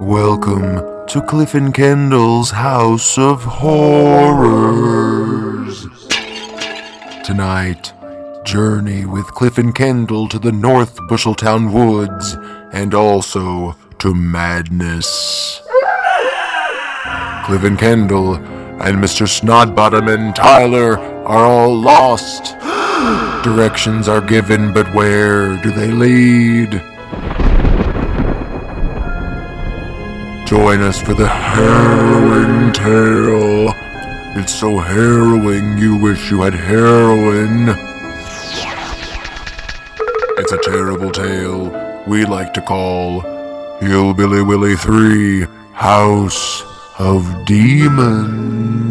Welcome to Cliff and Kendall's House of Horrors. Tonight, journey with Cliff and Kendall to the North Busheltown Woods and also to madness. Cliff and Kendall and Mr. Snodbottom and Tyler are all lost. Directions are given, but where do they lead? Join us for the harrowing tale. It's so harrowing you wish you had heroin. It's a terrible tale we like to call Hillbilly Willy 3 House of Demons.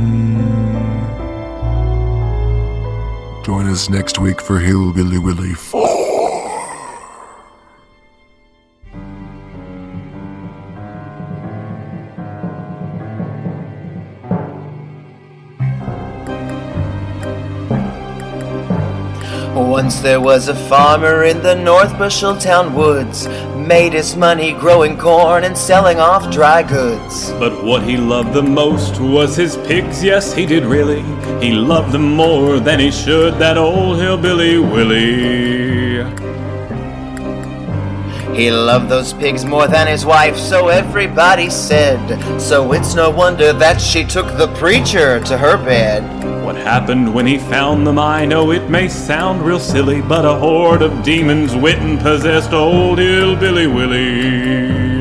Join us next week for Hillbilly Willy 4. Once there was a farmer in the North Busheltown woods, made his money growing corn and selling off dry goods. But what he loved the most was his pigs, yes he did really. He loved them more than he should, that old hillbilly Willie. He loved those pigs more than his wife, so everybody said. So it's no wonder that she took the preacher to her bed. What happened when he found them, I know it may sound real silly, but a horde of demons went and possessed old hillbilly Willie.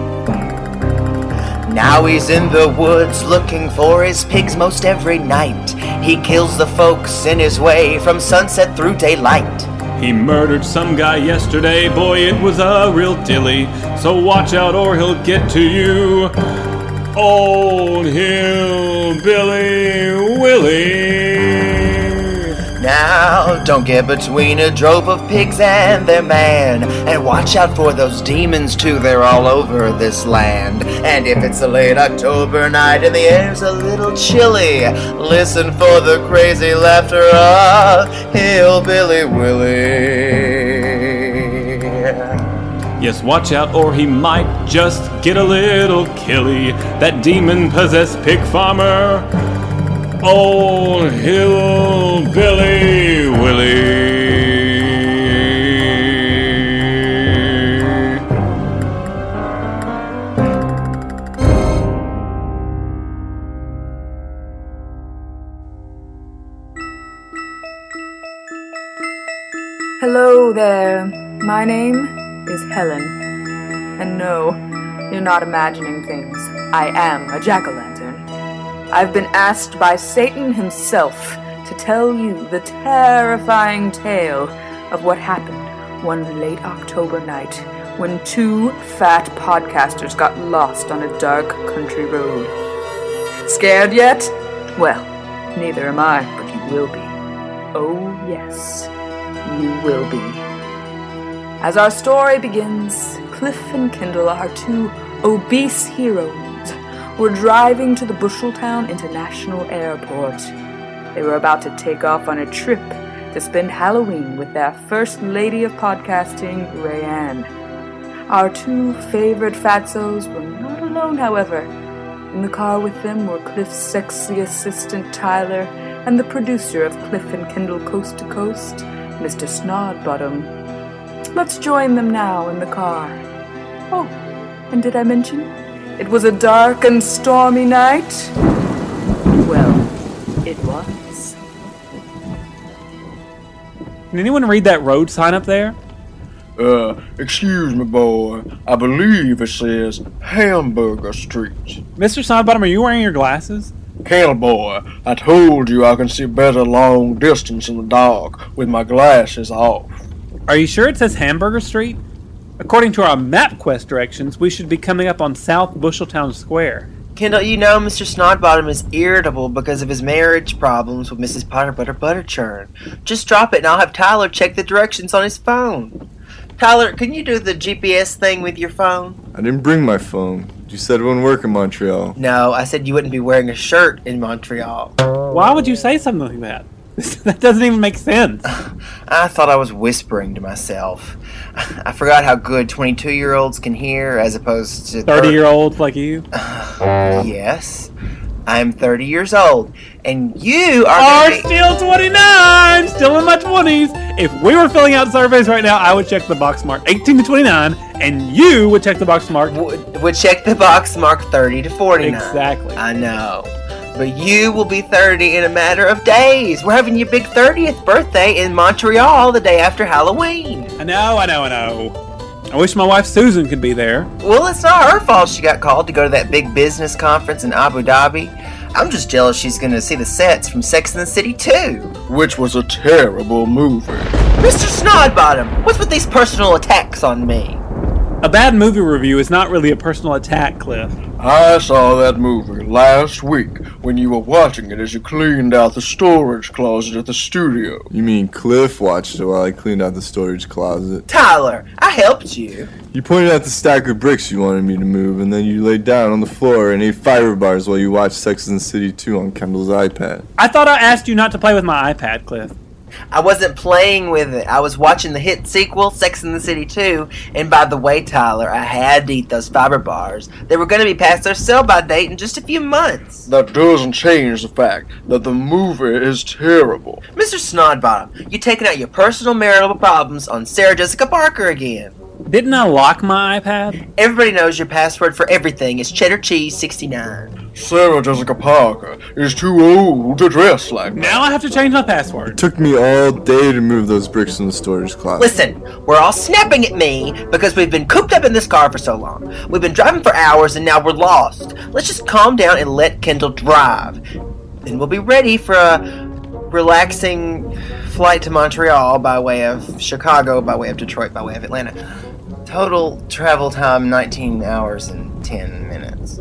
Now he's in the woods looking for his pigs most every night. He kills the folks in his way from sunset through daylight. He murdered some guy yesterday, boy it was a real dilly. So watch out or he'll get to you, old hillbilly Willie. Now, don't get between a drove of pigs and their man. And watch out for those demons too, they're all over this land. And if it's a late October night and the air's a little chilly, listen for the crazy laughter of Hillbilly Willie. Yes, watch out or he might just get a little killy. That demon-possessed pig farmer, old hillbilly Willie. Hello there. My name is Helen. And no, you're not imagining things. I am a jack-o'-lantern. I've been asked by Satan himself to tell you the terrifying tale of what happened one late October night when two fat podcasters got lost on a dark country road. Scared yet? Well, neither am I, but you will be. Oh, yes, you will be. As our story begins, Cliff and Kendall are two obese heroes. Were driving to the Busheltown International Airport. They were about to take off on a trip to spend Halloween with their first lady of podcasting, Rayanne. Our two favorite fatzos were not alone, however. In the car with them were Cliff's sexy assistant, Tyler, and the producer of Cliff and Kendall Coast to Coast, Mr. Snodbottom. Let's join them now in the car. Oh, and did I mention it was a dark and stormy night? Well, it was. Can anyone read that road sign up there? Excuse me, boy. I believe it says Hamburger Street. Mr. Snodbottom, are you wearing your glasses? Kendall, boy, I told you I can see better long distance in the dark with my glasses off. Are you sure it says Hamburger Street? According to our MapQuest directions, we should be coming up on South Busheltown Square. Kendall, you know Mr. Snodbottom is irritable because of his marriage problems with Mrs. Potter Butter Butterchurn. Just drop it and I'll have Tyler check the directions on his phone. Tyler, can you do the GPS thing with your phone? I didn't bring my phone. You said it wouldn't work in Montreal. No, I said you wouldn't be wearing a shirt in Montreal. Why would you say something like that? That doesn't even make sense. I thought I was whispering to myself. I forgot how good 22-year-olds can hear as opposed to 30-year-olds like you. Yes. I'm 30 years old, and you are are still 29, still in my 20s. If we were filling out surveys right now, I would check the box mark 18 to 29, and you would check the box mark. Would check the box mark 30 to 49. Exactly. I know. But you will be 30 in a matter of days. We're having your big 30th birthday in Montreal the day after Halloween. I know. I wish my wife Susan could be there. Well, it's not her fault she got called to go to that big business conference in Abu Dhabi. I'm just jealous she's going to see the sets from Sex and the City 2. Which was a terrible movie. Mr. Snodbottom, what's with these personal attacks on me? A bad movie review is not really a personal attack, Cliff. I saw that movie last week when you were watching it as you cleaned out the storage closet at the studio. You mean Cliff watched it while I cleaned out the storage closet? Tyler, I helped you. You pointed out the stack of bricks you wanted me to move, and then you laid down on the floor and ate fiber bars while you watched Sex and the City 2 on Kendall's iPad. I thought I asked you not to play with my iPad, Cliff. I wasn't playing with it. I was watching the hit sequel, Sex and the City 2, and by the way, Tyler, I had to eat those fiber bars. They were going to be past their sell-by date in just a few months. That doesn't change the fact that the movie is terrible. Mr. Snodbottom, you're taking out your personal marital problems on Sarah Jessica Parker again. Didn't I lock my iPad? Everybody knows your password for everything is Cheddar Cheese 69. Sarah Jessica Parker is too old to dress like that. Now I have to change my password. It took me all day to move those bricks in the storage closet. Listen, we're all snapping at me because we've been cooped up in this car for so long. We've been driving for hours and now we're lost. Let's just calm down and let Kendall drive. Then we'll be ready for a relaxing flight to Montreal by way of Chicago, by way of Detroit, by way of Atlanta. Total travel time 19 hours and 10 minutes.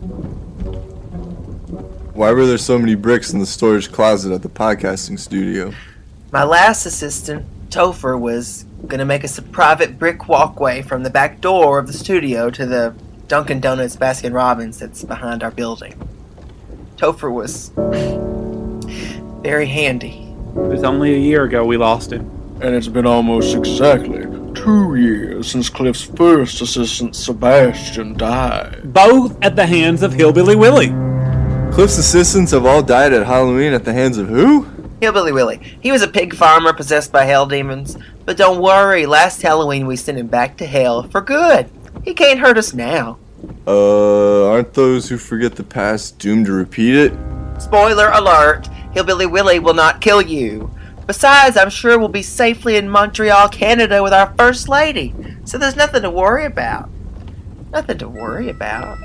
Why were there so many bricks in the storage closet at the podcasting studio? My last assistant, Topher, was going to make us a private brick walkway from the back door of the studio to the Dunkin' Donuts Baskin Robbins that's behind our building. Topher was very handy. It was only a year ago we lost him. And it's been almost exactly 2 years since Cliff's first assistant, Sebastian, died. Both at the hands of Hillbilly Willie. Cliff's assistants have all died at Halloween at the hands of who? Hillbilly Willie. He was a pig farmer possessed by hell demons. But don't worry, last Halloween we sent him back to hell for good. He can't hurt us now. Aren't those who forget the past doomed to repeat it? Spoiler alert, Hillbilly Willie will not kill you. Besides, I'm sure we'll be safely in Montreal, Canada with our First Lady. So there's nothing to worry about. Nothing to worry about.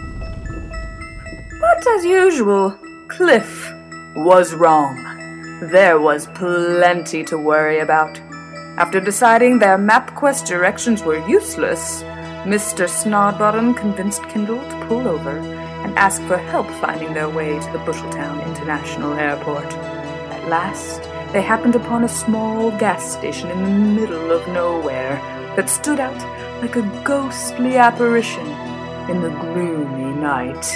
But as usual, Cliff was wrong. There was plenty to worry about. After deciding their MapQuest directions were useless, Mr. Snodbottom convinced Kendall to pull over and ask for help finding their way to the Busheltown International Airport. At last, they happened upon a small gas station in the middle of nowhere that stood out like a ghostly apparition in the gloomy night.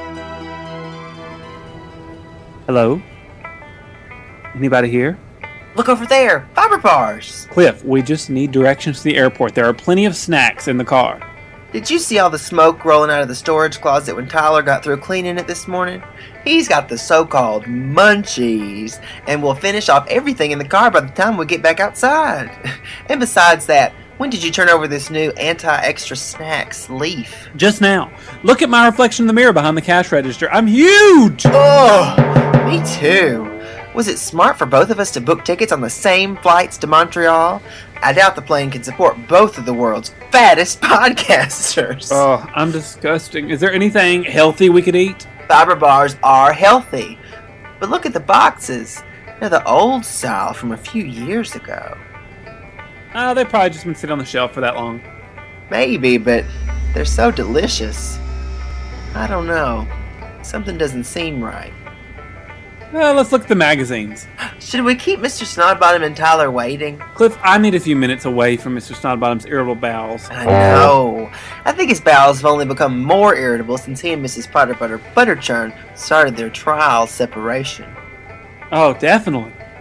Hello? Anybody here? Look over there, fiber bars. Cliff, we just need directions to the airport. There are plenty of snacks in the car. Did you see all the smoke rolling out of the storage closet when Tyler got through cleaning it this morning? He's got the so-called munchies, and we'll finish off everything in the car by the time we get back outside. And besides that, when did you turn over this new anti-extra snacks leaf? Just now. Look at my reflection in the mirror behind the cash register. I'm huge! Oh, me too. Was it smart for both of us to book tickets on the same flights to Montreal? I doubt the plane can support both of the world's fattest podcasters. Oh, I'm disgusting. Is there anything healthy we could eat? Fiber bars are healthy. But look at the boxes. They're the old style from a few years ago. They've probably just been sitting on the shelf for that long. Maybe, but they're so delicious. I don't know. Something doesn't seem right. Well, let's look at the magazines. Should we keep Mr. Snodbottom and Tyler waiting? Cliff, I need a few minutes away from Mr. Snodbottom's irritable bowels. I know. I think his bowels have only become more irritable since he and Mrs. Potter Butterchurn started their trial separation. Oh, definitely.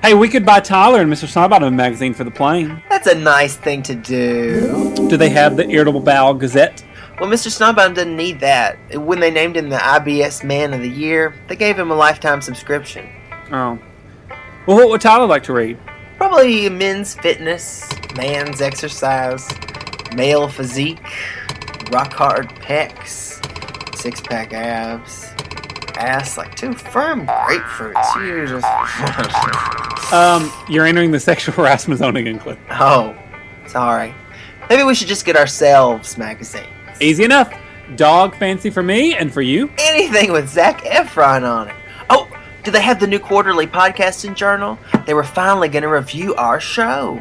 Hey, we could buy Tyler and Mr. Snodbottom a magazine for the plane. That's a nice thing to do. Do they have the Irritable Bowel Gazette? Well, Mr. Snodbottom didn't need that. When they named him the IBS Man of the Year, they gave him a lifetime subscription. Oh. Well, what would Tyler like to read? Probably men's fitness, man's exercise, male physique, rock hard pecs, six-pack abs, ass like two firm grapefruits. You just... You're entering the sexual harassment zone again, Cliff. Oh, sorry. Maybe we should just get ourselves magazines. Easy enough. Dog fancy for me and for you. Anything with Zac Efron on it. Oh, do they have the new quarterly podcasting journal? They were finally going to review our show.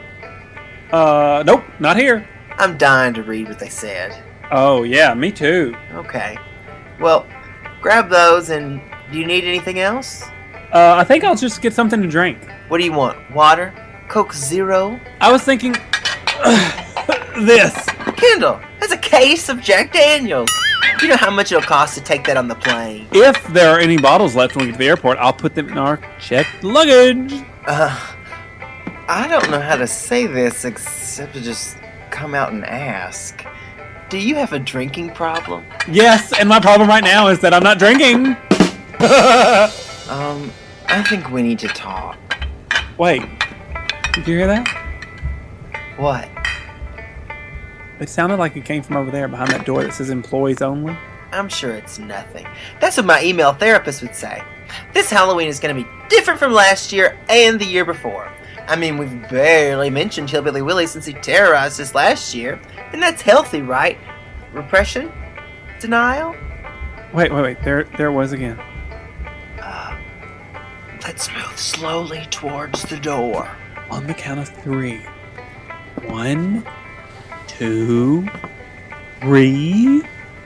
Nope, not here. I'm dying to read what they said. Oh, yeah, me too. Okay. Well, grab those, and do you need anything else? I think I'll just get something to drink. What do you want? Water? Coke Zero? I was thinking... this. Kendall, that's a case of Jack Daniels. You know how much it'll cost to take that on the plane? If there are any bottles left when we get to the airport, I'll put them in our checked luggage. I don't know how to say this except to just come out and ask. Do you have a drinking problem? Yes, and my problem right now is that I'm not drinking. I think we need to talk. Wait, did you hear that? What? It sounded like it came from over there behind that door that says employees only. I'm sure it's nothing. That's what my email therapist would say. This Halloween is going to be different from last year and the year before. I mean, we've barely mentioned Hillbilly Willie since he terrorized us last year. And that's healthy, right? Repression? Denial? Wait. There it was again. Let's move slowly towards the door. On the count of 3. 1, 2, 3.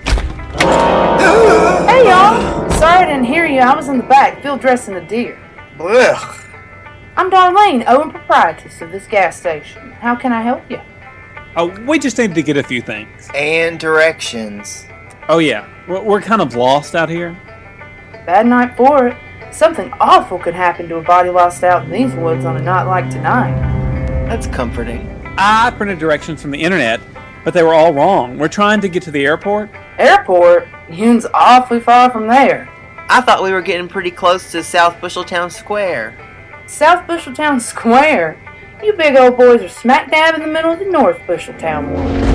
Hey, y'all! Sorry I didn't hear you. I was in the back, field dressing a deer. Ugh. I'm Darlene, Owen Proprietress of this gas station. How can I help you? Oh, we just needed to get a few things. And directions. Oh, yeah. We're kind of lost out here. Bad night for it. Something awful could happen to a body lost out in these woods on a night like tonight. That's comforting. I printed directions from the internet, but they were all wrong. We're trying to get to the airport. Airport? Yune's awfully far from there. I thought we were getting pretty close to South Busheltown Square. South Busheltown Square? You big old boys are smack dab in the middle of the North Busheltown woods.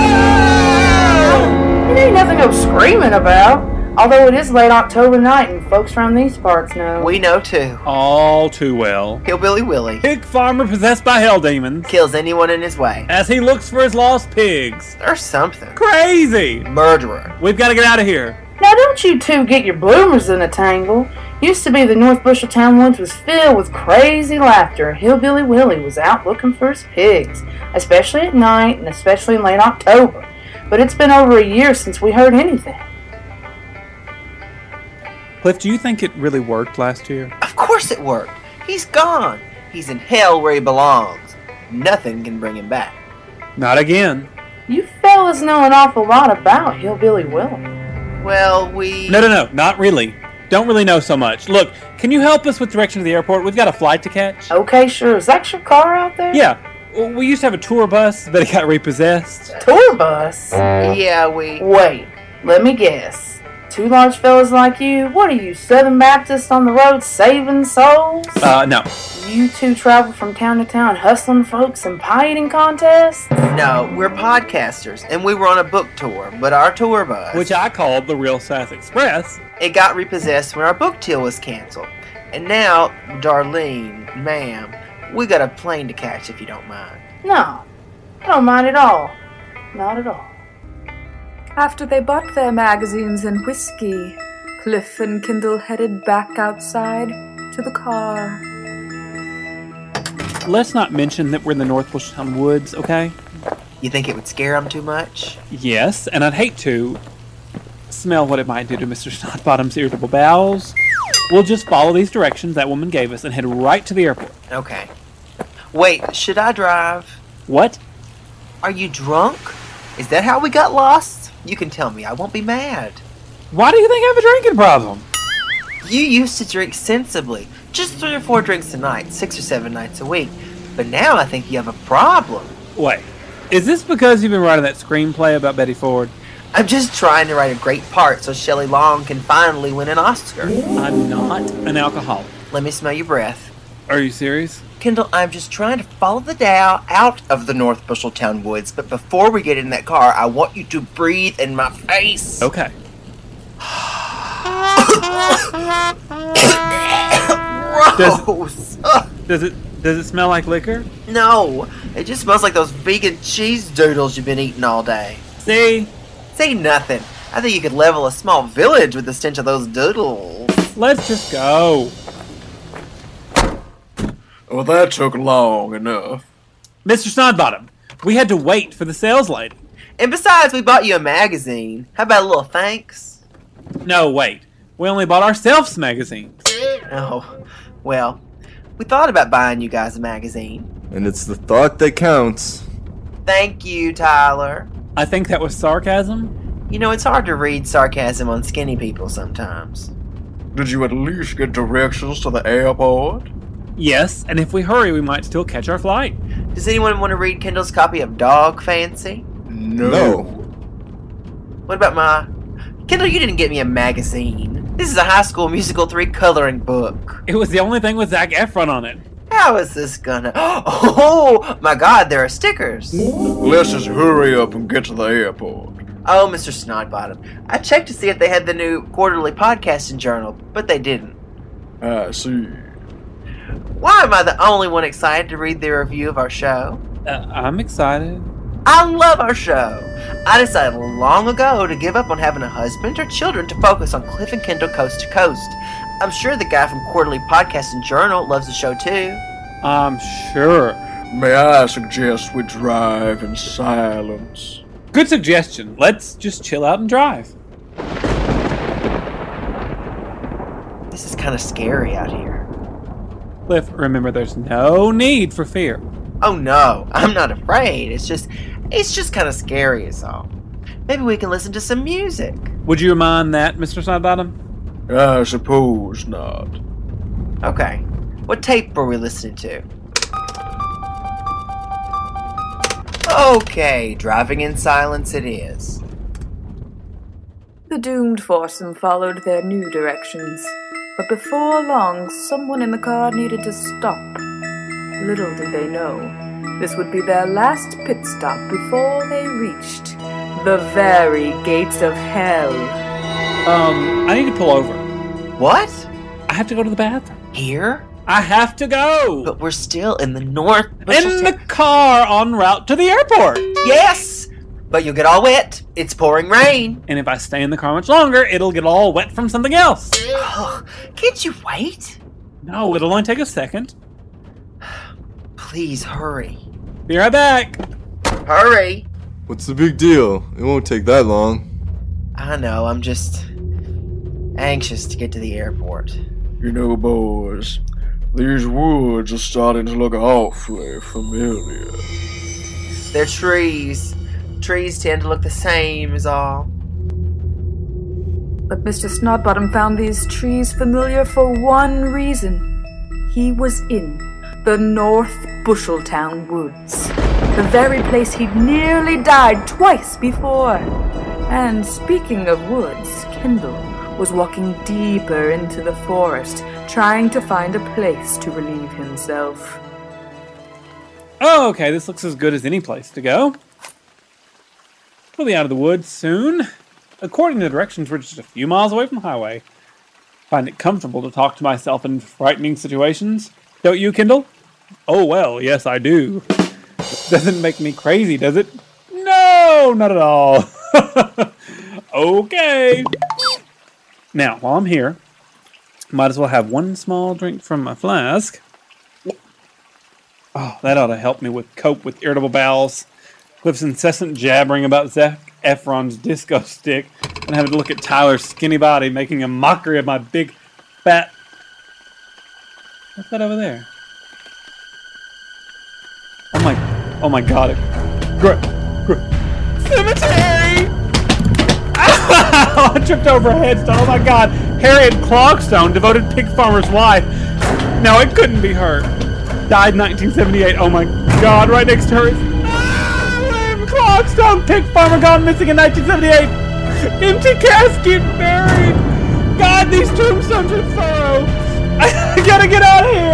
It ain't nothing to go screaming about. Although it is late October night and folks around these parts know. We know too. All too well. Hillbilly Willie Pig farmer possessed by hell demons. kills anyone in his way. As he looks for his lost pigs. Or something. Crazy! Murderer. We've got to get out of here. Now don't you two get your bloomers in a tangle. Used to be the North Busheltown woods was filled with crazy laughter. Hillbilly Willie was out looking for his pigs, especially at night and especially in late October. But it's been over a year since we heard anything. Cliff, do you think it really worked last year? Of course it worked. He's gone. He's in hell where he belongs. Nothing can bring him back. Not again. You fellas know an awful lot about Hillbilly Willie. Well, we... No, not really. Don't really know so much. Look, can you help us with direction to the airport? We've got a flight to catch. Okay, sure. Is that your car out there? Yeah. We used to have a tour bus, but it got repossessed. Tour bus? Yeah, we... Wait, let me guess. Two large fellas like you? What are you, Southern Baptists on the road saving souls? No. You two travel from town to town hustling folks in pie eating contests? No, we're podcasters, and we were on a book tour, but our tour bus... Which I called the Real Sass Express. It got repossessed when our book deal was canceled. And now, Darlene, ma'am, we got a plane to catch if you don't mind. No, I don't mind at all. Not at all. After they bought their magazines and whiskey, Cliff and Kendall headed back outside to the car. Let's not mention that we're in the North Busheltown woods, okay? You think it would scare them too much? Yes, and I'd hate to smell what it might do to Mr. Snodbottom's irritable bowels. We'll just follow these directions that woman gave us and head right to the airport. Okay. Wait, should I drive? What? Are you drunk? Is that how we got lost? You can tell me. I won't be mad. Why do you think I have a drinking problem? You used to drink sensibly, just 3 or 4 drinks a night, 6 or 7 nights a week. But now I think you have a problem. Wait, is this because you've been writing that screenplay about Betty Ford? I'm just trying to write a great part so Shelley Long can finally win an Oscar. I'm not an alcoholic. Let me smell your breath. Are you serious? Kendall, I'm just trying to follow the Dow out of the North Busheltown woods, but before we get in that car, I want you to breathe in my face. Okay. Gross. Does it smell like liquor? No, it just smells like those vegan cheese doodles you've been eating all day. See? Say nothing. I think you could level a small village with the stench of those doodles. Let's just go. Well, that took long enough. Mr. Snodbottom, we had to wait for the sales lady. And besides, we bought you a magazine. How about a little thanks? No, wait. We only bought ourselves magazines. Oh, well, we thought about buying you guys a magazine. And it's the thought that counts. Thank you, Tyler. I think that was sarcasm. You know, it's hard to read sarcasm on skinny people sometimes. Did you at least get directions to the airport? Yes, and if we hurry, we might still catch our flight. Does anyone want to read Kendall's copy of Dog Fancy? No. What about my... Kendall, you didn't get me a magazine. This is a High School Musical 3 coloring book. It was the only thing with Zac Efron on it. How is this gonna... Oh, my God, there are stickers. Let's just hurry up and get to the airport. Oh, Mr. Snodbottom, I checked to see if they had the new quarterly podcasting journal, but they didn't. I see. Why am I the only one excited to read their review of our show? I'm excited. I love our show. I decided long ago to give up on having a husband or children to focus on Cliff and Kendall Coast to Coast. I'm sure the guy from Quarterly Podcasting Journal loves the show too. I'm sure. May I suggest we drive in silence? Good suggestion. Let's just chill out and drive. This is kind of scary out here. Cliff, remember there's no need for fear. Oh no, I'm not afraid. It's just kind of scary is all. Maybe we can listen to some music. Would you mind that, Mr. Snodbottom? I suppose not. Okay. What tape were we listening to? Okay, driving in silence it is. The doomed foursome followed their new directions, but before long, someone in the car needed to stop. Little did they know, this would be their last pit stop before they reached the very gates of hell. I need to pull over. What? I have to go to the bathroom. Here? I have to go! But we're still in the north. In the car en route to the airport! Yes! But you'll get all wet. It's pouring rain. And if I stay in the car much longer, it'll get all wet from something else. Oh, can't you wait? No, it'll only take a second. Please hurry. Be right back. Hurry. What's the big deal? It won't take that long. I know, I'm just anxious to get to the airport. You know, boys, these woods are starting to look awfully familiar. They're trees. Trees tend to look the same is all. But Mr. Snodbottom found these trees familiar for one reason. He was in the North Busheltown woods, the very place he'd nearly died twice before. And speaking of woods, Kendall was walking deeper into the forest, trying to find a place to relieve himself. Oh, okay, this looks as good as any place to go. We'll be out of the woods soon. According to the directions, we're just a few miles away from the highway. Find it comfortable to talk to myself in frightening situations. Don't you, Kendall? Oh, well, yes, I do. Doesn't make me crazy, does it? No, not at all. Okay. Now, while I'm here, might as well have one small drink from my flask. Oh, that ought to cope with irritable bowels. Cliff's incessant jabbering about Zac Efron's disco stick, and having to look at Tyler's skinny body making a mockery of my big, fat... What's that over there? Oh my god. Cemetery! Ow! I tripped over a headstone. Oh my god. Harriet Clogstone, devoted pig farmer's wife. No, it couldn't be her. Died in 1978. Oh my God, right next to her is Harriet Clogstone, pig farmer, gone missing in 1978. Empty casket, buried. God, these tombstones are thorough. I gotta get out of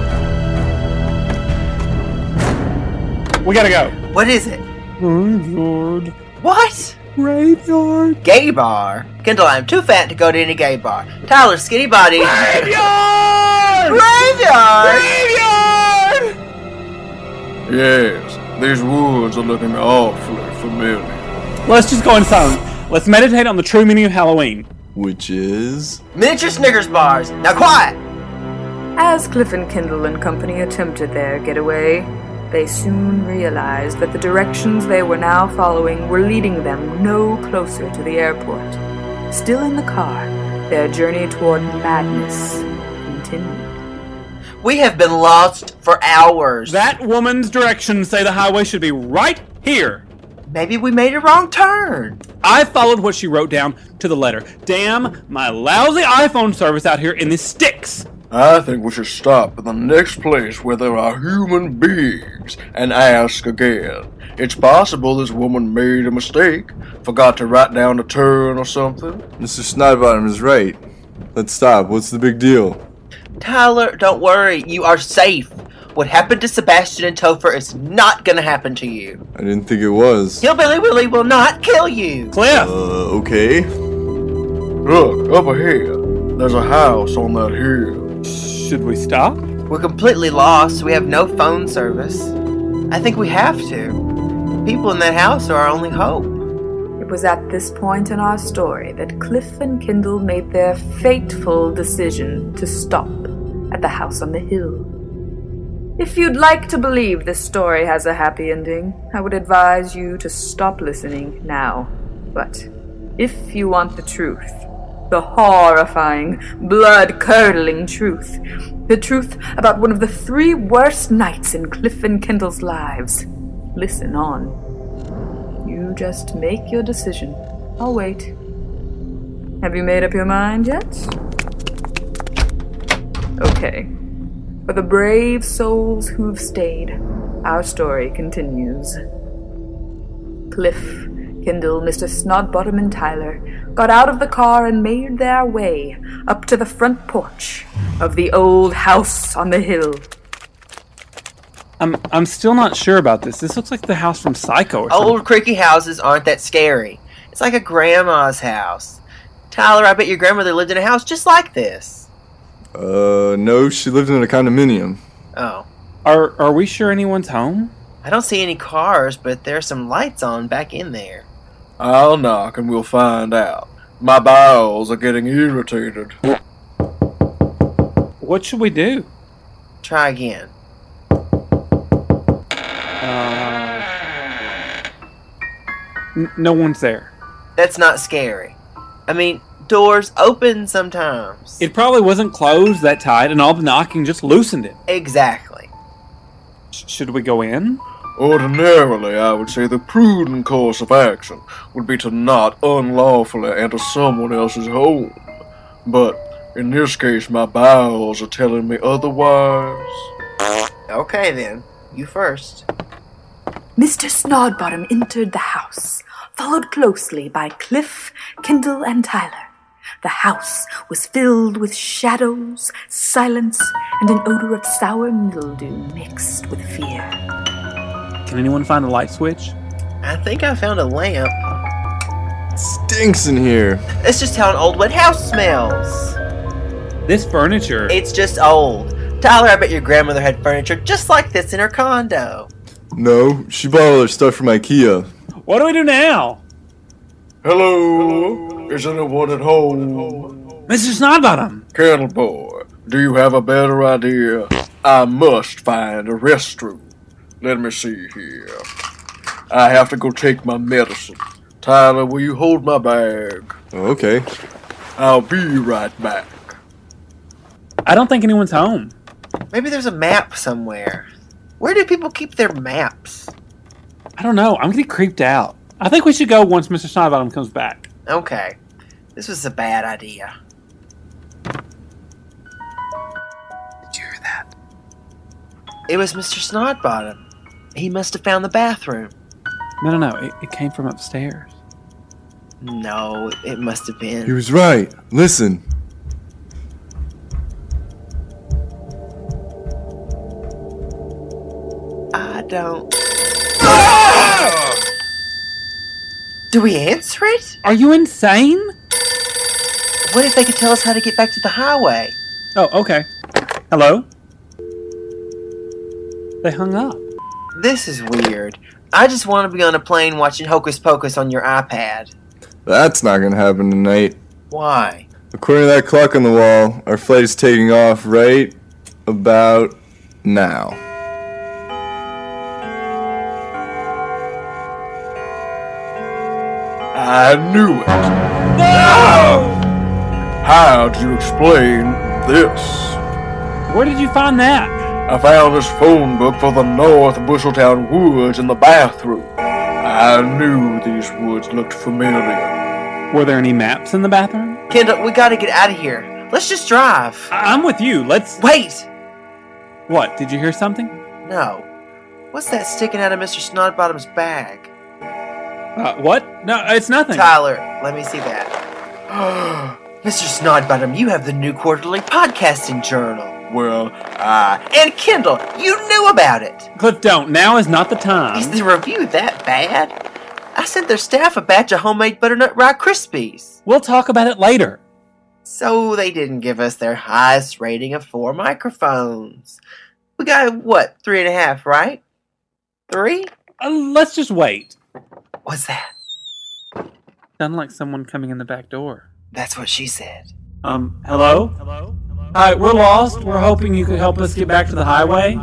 here. We gotta go. What is it? Graveyard. What? Graveyard. Gay bar? Kendall, I'm too fat to go to any gay bar. Tyler, skinny body. Graveyard! Graveyard! Graveyard! Yes, these woods are looking awfully familiar. Let's just go inside. Let's meditate on the true meaning of Halloween. Which is? Miniature Snickers bars. Now quiet! As Cliff and Kindle and company attempted their getaway, they soon realized that the directions they were now following were leading them no closer to the airport. Still in the car, their journey toward madness continued. We have been lost for hours. That woman's directions say the highway should be right here. Maybe we made a wrong turn. I followed what she wrote down to the letter. Damn my lousy iPhone service out here in the sticks. I think we should stop at the next place where there are human beings and ask again. It's possible this woman made a mistake, forgot to write down a turn or something. Mr. Snodbottom is right. Let's stop. What's the big deal? Tyler, don't worry. You are safe. What happened to Sebastian and Topher is not gonna happen to you. I didn't think it was. Hillbilly Willie will not kill you. Cliff! Okay. Look, up ahead. There's a house on that hill. Should we stop? We're completely lost. We have no phone service. I think we have to. People in that house are our only hope. It was at this point in our story that Cliff and Kindle made their fateful decision to stop at the house on the hill. If you'd like to believe this story has a happy ending, I would advise you to stop listening now. But if you want the truth, the horrifying, blood-curdling truth, the truth about one of the 3 worst nights in Cliff and Kindle's lives, listen on. You just make your decision. I'll wait. Have you made up your mind yet? Okay. For the brave souls who've stayed, our story continues. Cliff, Kindle, Mr. Snodbottom, and Tyler got out of the car and made their way up to the front porch of the old house on the hill. I'm still not sure about this. This looks like the house from Psycho or something. Old creaky houses aren't that scary. It's like a grandma's house. Tyler, I bet your grandmother lived in a house just like this. No, she lived in a condominium. Oh. Are we sure anyone's home? I don't see any cars, but there's some lights on back in there. I'll knock and we'll find out. My bowels are getting irritated. What should we do? Try again. No one's there. That's not scary. I mean, doors open sometimes. It probably wasn't closed that tight, and all the knocking just loosened it. Exactly. Should we go in? Ordinarily, I would say the prudent course of action would be to not unlawfully enter someone else's home. But in this case, my bowels are telling me otherwise. Okay then. You first. Mr. Snodbottom entered the house, followed closely by Cliff, Kindle, and Tyler. The house was filled with shadows, silence, and an odor of sour mildew mixed with fear. Can anyone find a light switch? I think I found a lamp. Stinks in here. That's just how an old wet house smells. This furniture... It's just old. Tyler, I bet your grandmother had furniture just like this in her condo. No, she bought all her stuff from IKEA. What do we do now? Hello? Is anyone at home? Mr. Snodbottom! Candle boy, do you have a better idea? I must find a restroom. Let me see here. I have to go take my medicine. Tyler, will you hold my bag? Okay. I'll be right back. I don't think anyone's home. Maybe there's a map somewhere. Where do people keep their maps? I don't know. I'm getting creeped out. I think we should go once Mr. Snodbottom comes back. Okay. This was a bad idea. It was Mr. Snodbottom. He must have found the bathroom. No. It came from upstairs. No, it must have been. He was right. Listen. I don't... Do we answer it? Are you insane? What if they could tell us how to get back to the highway? Oh, okay. Hello? They hung up. This is weird. I just want to be on a plane watching Hocus Pocus on your iPad. That's not gonna happen tonight. Why? According to that clock on the wall, our flight is taking off right about now. I knew it. No! How do you explain this? Where did you find that? I found this phone book for the North Busheltown Woods in the bathroom. I knew these woods looked familiar. Were there any maps in the bathroom? Kendall, we gotta get out of here. Let's just drive. I'm with you. Let's... Wait! What? Did you hear something? No. What's that sticking out of Mr. Snodbottom's bag? What? No, it's nothing. Tyler, let me see that. Mr. Snodbottom, you have the new quarterly podcasting journal. Well, And Kendall, you knew about it. Cliff, don't. Now is not the time. Is the review that bad? I sent their staff a batch of homemade butternut rye Krispies. We'll talk about it later. So they didn't give us their highest rating of 4 microphones. We got, 3.5, right? 3? Let's just wait. What's that? Sounded like someone coming in the back door. That's what she said. Hello? Hi, we're lost. We're hoping you could help us get back to the highway.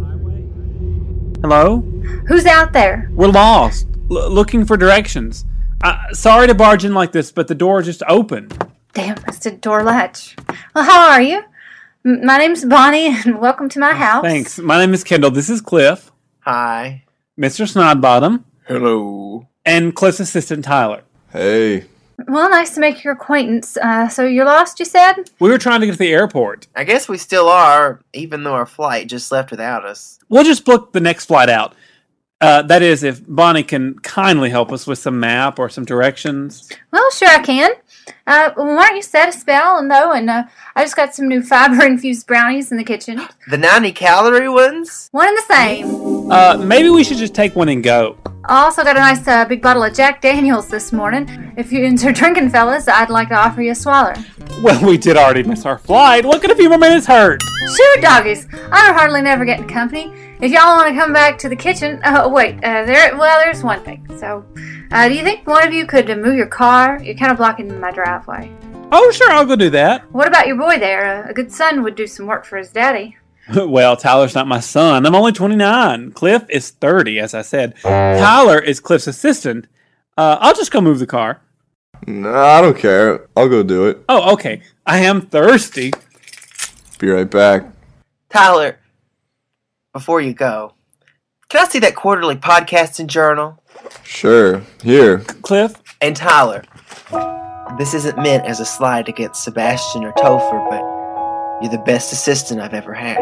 Hello? Who's out there? We're lost. Looking for directions. Sorry to barge in like this, but the door just opened. Damn, busted door latch. Well, how are you? My name's Bonnie, and welcome to my house. Thanks. My name is Kendall. This is Cliff. Hi. Mr. Snodbottom. hello. And Cliff's assistant, Tyler. Hey. Well, nice to make your acquaintance. So you're lost, you said? We were trying to get to the airport. I guess we still are, even though our flight just left without us. We'll just book the next flight out. That is, if Bonnie can kindly help us with some map or some directions. Well, sure I can. Why don't you set a spell, and I just got some new fiber-infused brownies in the kitchen. The 90-calorie ones? One and the same. Maybe we should just take one and go. I also got a nice big bottle of Jack Daniels this morning. If you're into drinking, fellas, I'd like to offer you a swaller. Well, we did already miss our flight. Look at a few more minutes hurt. Shoot, doggies. I hardly never get in company. If y'all want to come back to the kitchen... there's one thing. So, do you think one of you could move your car? You're kind of blocking my driveway. Oh, sure, I'll go do that. What about your boy there? A good son would do some work for his daddy. Well, Tyler's not my son. I'm only 29. Cliff is 30, as I said. Tyler is Cliff's assistant. I'll just go move the car. No, I don't care. I'll go do it. Oh, okay. I am thirsty. Be right back. Tyler, before you go, can I see that quarterly podcasting journal? Sure. Here. Cliff? And Tyler, this isn't meant as a slight against Sebastian or Topher, but you're the best assistant I've ever had.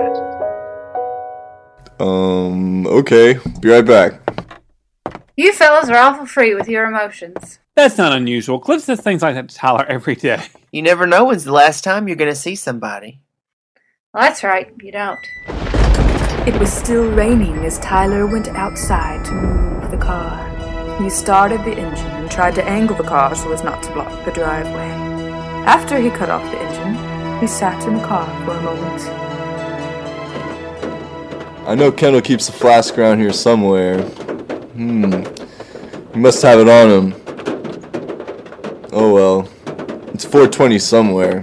Okay. Be right back. You fellas are awful free with your emotions. That's not unusual. Cliff says things like that to Tyler every day. You never know when's the last time you're going to see somebody. Well, that's right, you don't. It was still raining as Tyler went outside to move the car. He started the engine and tried to angle the car so as not to block the driveway. After he cut off the engine, he sat in the car for a moment. I know Kendall keeps a flask around here somewhere. He must have it on him. Oh well. It's 4:20 somewhere.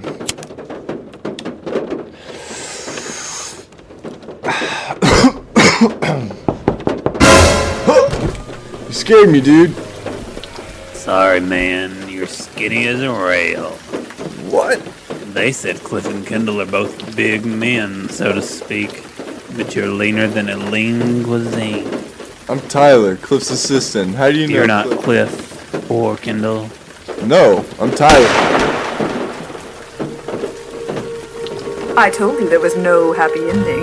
You scared me, dude. Sorry, man. You're skinny as a rail. What? They said Cliff and Kendall are both big men, so to speak. But you're leaner than a lean cuisine. I'm Tyler, Cliff's assistant. How do you know? You're not Cliff or Kendall. No, I'm Tyler. I told you there was no happy ending.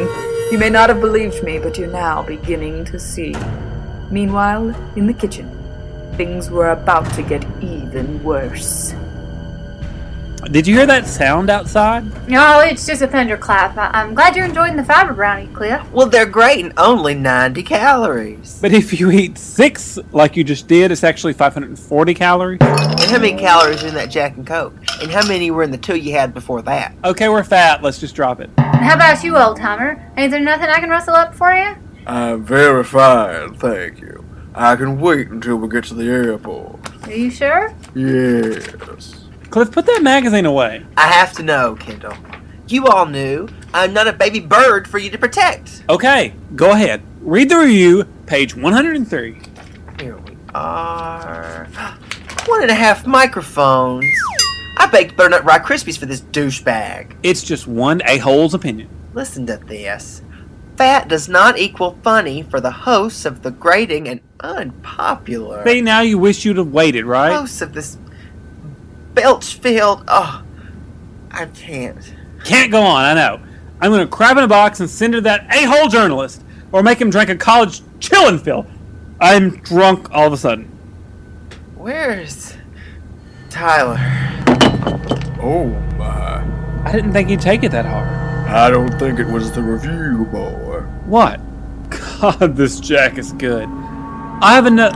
You may not have believed me, but you're now beginning to see. Meanwhile, in the kitchen, things were about to get even worse. Did you hear that sound outside? No, it's just a thunderclap. I'm glad you're enjoying the fiber brownie, Cliff. Well, they're great and only 90 calories. But if you eat 6 like you just did, it's actually 540 calories. And how many calories are in that Jack and Coke? And how many were in the 2 you had before that? Okay, we're fat. Let's just drop it. How about you, old timer? Ain't there nothing I can rustle up for you? I'm very fine, thank you. I can wait until we get to the airport. Are you sure? Yes. Cliff, put that magazine away. I have to know, Kendall. You all knew I'm not a baby bird for you to protect. Okay, go ahead. Read the review, page 103. Here we are. 1.5 microphones. I baked butternut Rye Krispies for this douchebag. It's just one a-hole's opinion. Listen to this. Fat does not equal funny for the hosts of the grating and unpopular. See, now you wish you'd have waited, right? Hosts of this belch-filled... Oh, I can't. Can't go on, I know. I'm going to crab in a box and send it to that a-hole journalist, or make him drink a college chillin' fill. I'm drunk all of a sudden. Where's Tyler? Oh my. I didn't think he'd take it that hard. I don't think it was the review, boy. What? God, this Jack is good. I have enough...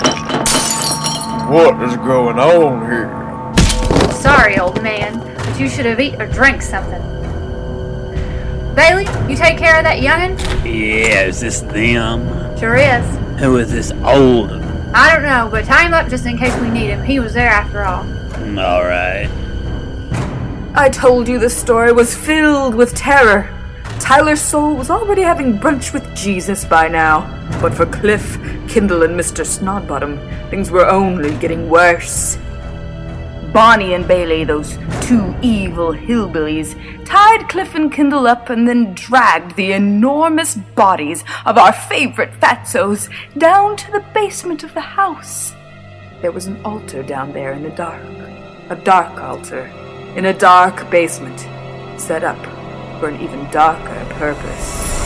What is going on here? Sorry, old man, but you should have eaten or drank something. Bailey, you take care of that youngin'? Yeah, is this them? Sure is. Who is this old one? I don't know, but tie him up just in case we need him. He was there after all. Alright. I told you the story was filled with terror. Tyler's soul was already having brunch with Jesus by now. But for Cliff, Kindle, and Mr. Snodbottom, things were only getting worse. Bonnie and Bailey, those 2 evil hillbillies, tied Cliff and Kindle up and then dragged the enormous bodies of our favorite fatzos down to the basement of the house. There was an altar down there in the dark. A dark altar in a dark basement, set up for an even darker purpose.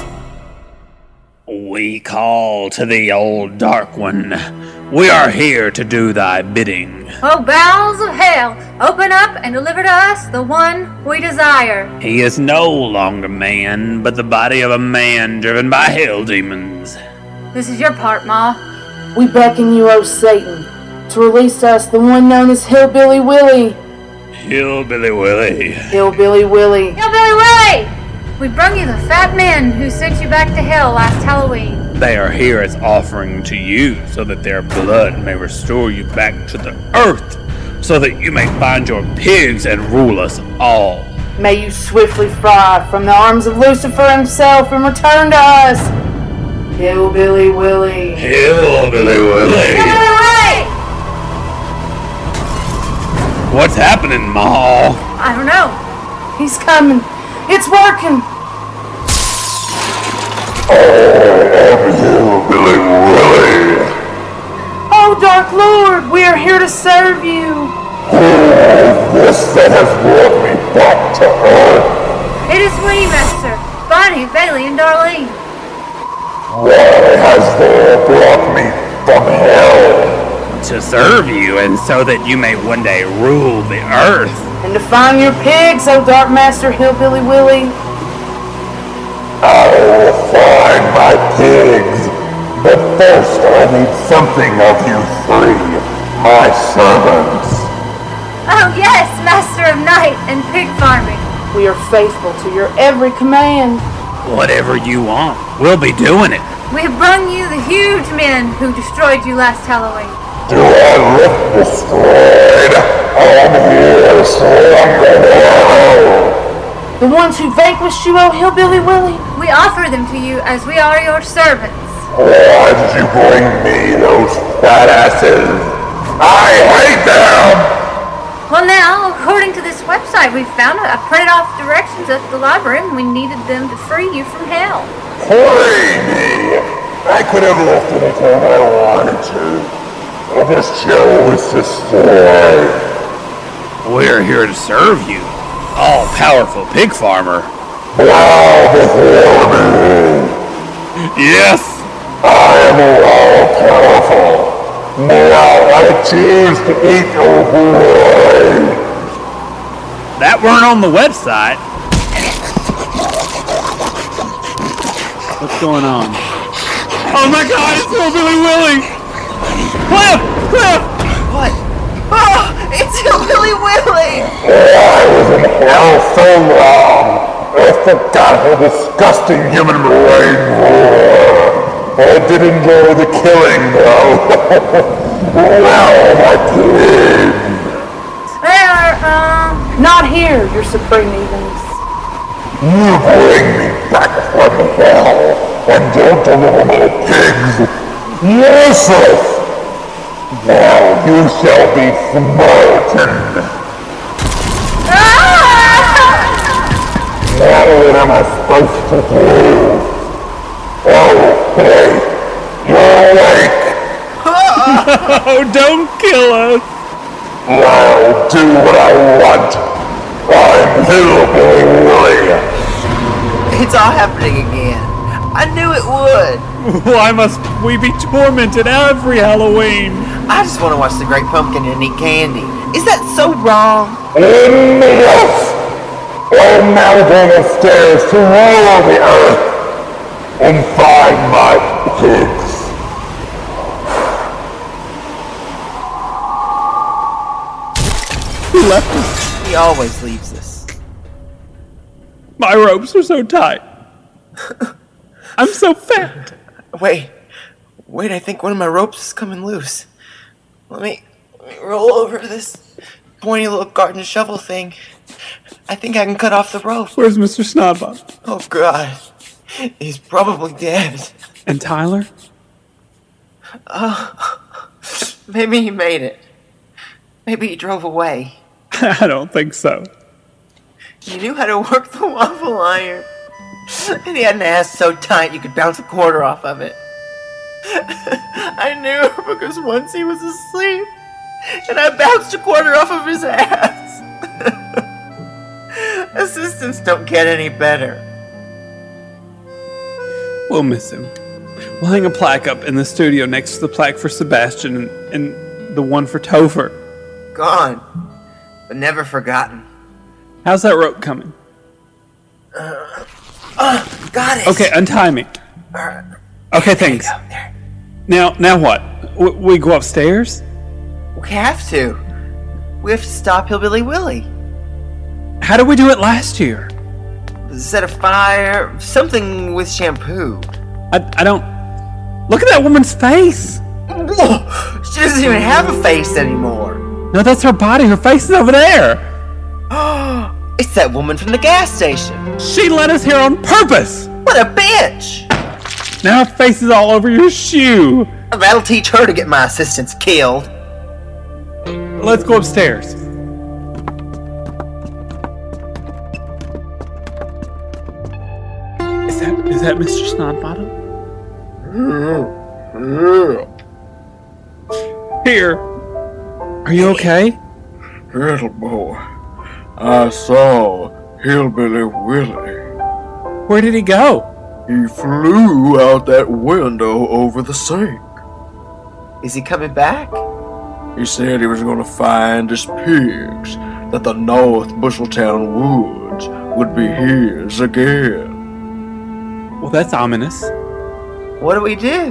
We call to the old dark one. We are here to do thy bidding. Oh, bowels of hell, open up and deliver to us the one we desire. He is no longer man, but the body of a man driven by hell demons. This is your part, Ma. We beckon you, O Satan, to release us the one known as Hillbilly Willie. Hillbilly Willie. Hillbilly Willie. Hillbilly Willie! We brung you the fat men who sent you back to hell last Halloween. They are here as offering to you, so that their blood may restore you back to the earth, so that you may find your pigs and rule us all. May you swiftly fly from the arms of Lucifer himself and return to us. Hillbilly Willie. Hillbilly Willie. Hillbilly Willie! What's happening, Ma? I don't know. He's coming. It's working. Hillbilly Willie. Oh, Dark Lord, we are here to serve you. This that has brought me back to earth. It is we, Master. Bonnie, Bailey, and Darlene. Why has thou brought me from hell? To serve you, and so that you may one day rule the earth. And to find your pigs, oh Dark Master Hillbilly Willie. I will find my pigs, but first I need something of you 3, my servants. Oh, yes, Master of Night and Pig Farming. We are faithful to your every command. Whatever you want, we'll be doing it. We have brung you the huge men who destroyed you last Halloween. Do I look destroyed? I'm here, so I'm gonna. The ones who vanquished you, oh Hillbilly Willie. We offer them to you as we are your servants. Why did you bring me those fat asses? I hate them! Well, now, according to this website, we found I printed off directions at the library and we needed them to free you from hell. Free me! I could have left it until I wanted to. This chose to stay. We're here to serve you, all-powerful pig farmer. Bow before me. Yes! I am all-powerful. Now I choose to eat your boy. That weren't on the website. What's going on? Oh my god, it's Hillbilly Willie! Cliff! Cliff! What? Oh, it's Hillbilly Willie! I was in hell so long. I forgot how disgusting human brains were. I did enjoy the killing, though. Well, my kid. Not here, your supreme evens. You bring me back from hell and don't deliver my pigs. Yourself. Now you shall be smartened. Now what am I supposed to do? Oh, hey, you're awake. Oh, don't kill us! I'll do what I want. I'm Hillbilly Willie. It's all happening again. I knew it would. Why must we be tormented every Halloween? I just want to watch the Great Pumpkin and eat candy. Is that so wrong? Enough! I'm now going upstairs to rule the earth and find my pigs. He left us. He always leaves us. My ropes are so tight. I'm so fat. Wait, I think one of my ropes is coming loose. Let me roll over this pointy little garden shovel thing. I think I can cut off the rope. Where's Mr. Snodbot? Oh, God. He's probably dead. And Tyler? Maybe he made it. Maybe he drove away. I don't think so. He knew how to work the waffle iron. And he had an ass so tight you could bounce a quarter off of it. I knew because once he was asleep, and I bounced a quarter off of his ass. Assistants don't get any better. We'll miss him. We'll hang a plaque up in the studio next to the plaque for Sebastian and the one for Topher. Gone, but never forgotten. How's that rope coming? Got it. Okay, untie me. Okay, thanks. There. Now what? We go upstairs? We have to. We have to stop Hillbilly Willie. How did we do it last year? Set a fire, something with shampoo. I don't... Look at that woman's face! She doesn't even have a face anymore. No, that's her body. Her face is over there. It's that woman from the gas station. She led us here on purpose! What a bitch! Now her face is all over your shoe. That'll teach her to get my assistants killed. Let's go upstairs. Is that Mr. Snodbottom? Here. Are you okay? Little boy, I saw Hillbilly Willie. Where did he go? He flew out that window over the sink. Is he coming back? He said he was going to find his pigs, that the North Busheltown woods would be his again. Well, that's ominous. What do we do?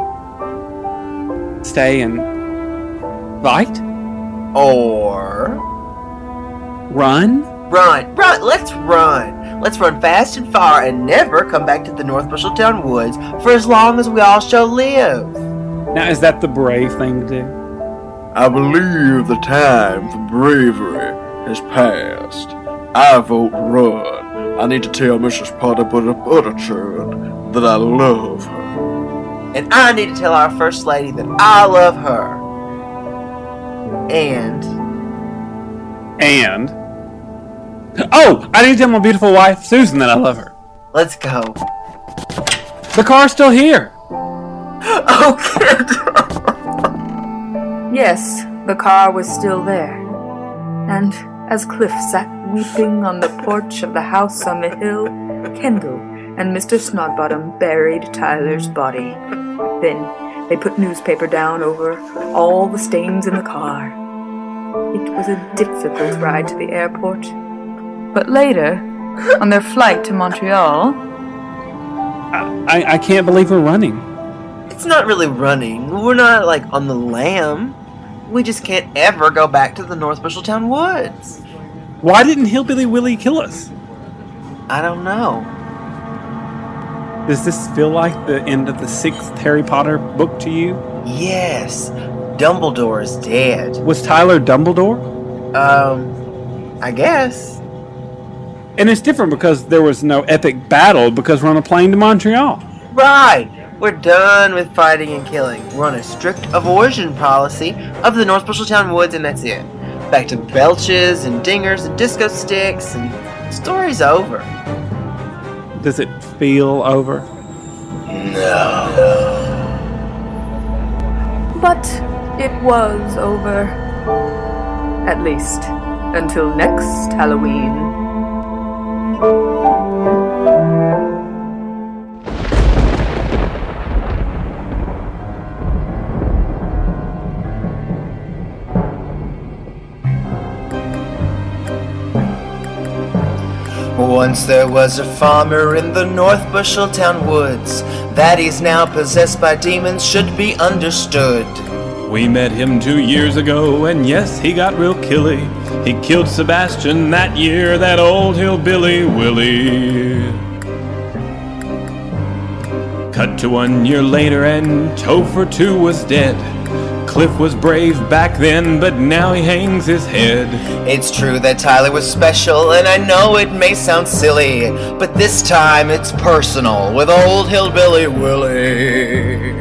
Stay and fight? Or Run? run. Let's run. Let's run fast and far and never come back to the North Busheltown woods for as long as we all shall live. Now, is that the brave thing to do? I believe the time for bravery has passed. I vote run. I need to tell Mrs. Potter Butterchurn that I love her. And I need to tell our First Lady that I love her. And... Oh! I need to tell my beautiful wife, Susan, that I love her. let's go. The car's still here. Oh, kid. Yes, the car was still there. And as Cliff sat weeping on the porch of the house on the hill, Kendall and Mr. Snodbottom buried Tyler's body. Then they put newspaper down over all the stains in the car. It was a difficult ride to the airport. But later, on their flight to Montreal... I can't believe we're running. It's not really running. We're not, like, on the lam. We just can't ever go back to the North Busheltown Woods. Why didn't Hillbilly Willie kill us? I don't know. Does this feel like the end of the 6th Harry Potter book to you? Yes. Dumbledore is dead. Was Tyler Dumbledore? I guess. And it's different because there was no epic battle because we're on a plane to Montreal. Right. We're done with fighting and killing. We're on a strict avoidance policy of the North Busheltown Woods, and that's it. Back to belches and dingers and disco sticks, and the story's over. Does it feel over? No. But it was over. At least, until next Halloween. Once there was a farmer in the North Busheltown Woods. That he's now possessed by demons should be understood. We met him 2 years ago, and yes, he got real killy. He killed Sebastian that year, that old hillbilly Willie. Cut to 1 year later, and Topher too was dead. Cliff was brave back then, but now he hangs his head. It's true that Tyler was special, and I know it may sound silly, but this time it's personal with old hillbilly Willie.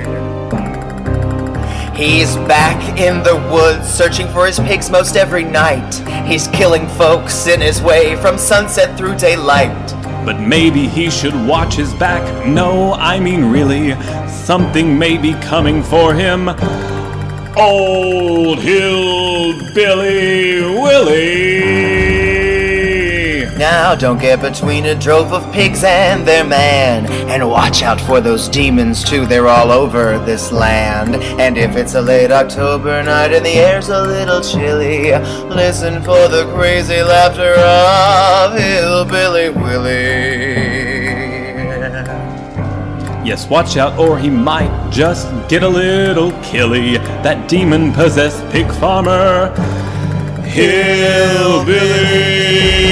He's back in the woods, searching for his pigs most every night. He's killing folks in his way from sunset through daylight. But maybe he should watch his back. No, I mean really, something may be coming for him. Old hillbilly Willie. Now don't get between a drove of pigs and their man. And watch out for those demons too, they're all over this land. And if it's a late October night and the air's a little chilly, listen for the crazy laughter of Hillbilly Willie. Yes, watch out or he might just get a little killy. That demon-possessed pig farmer, Hillbilly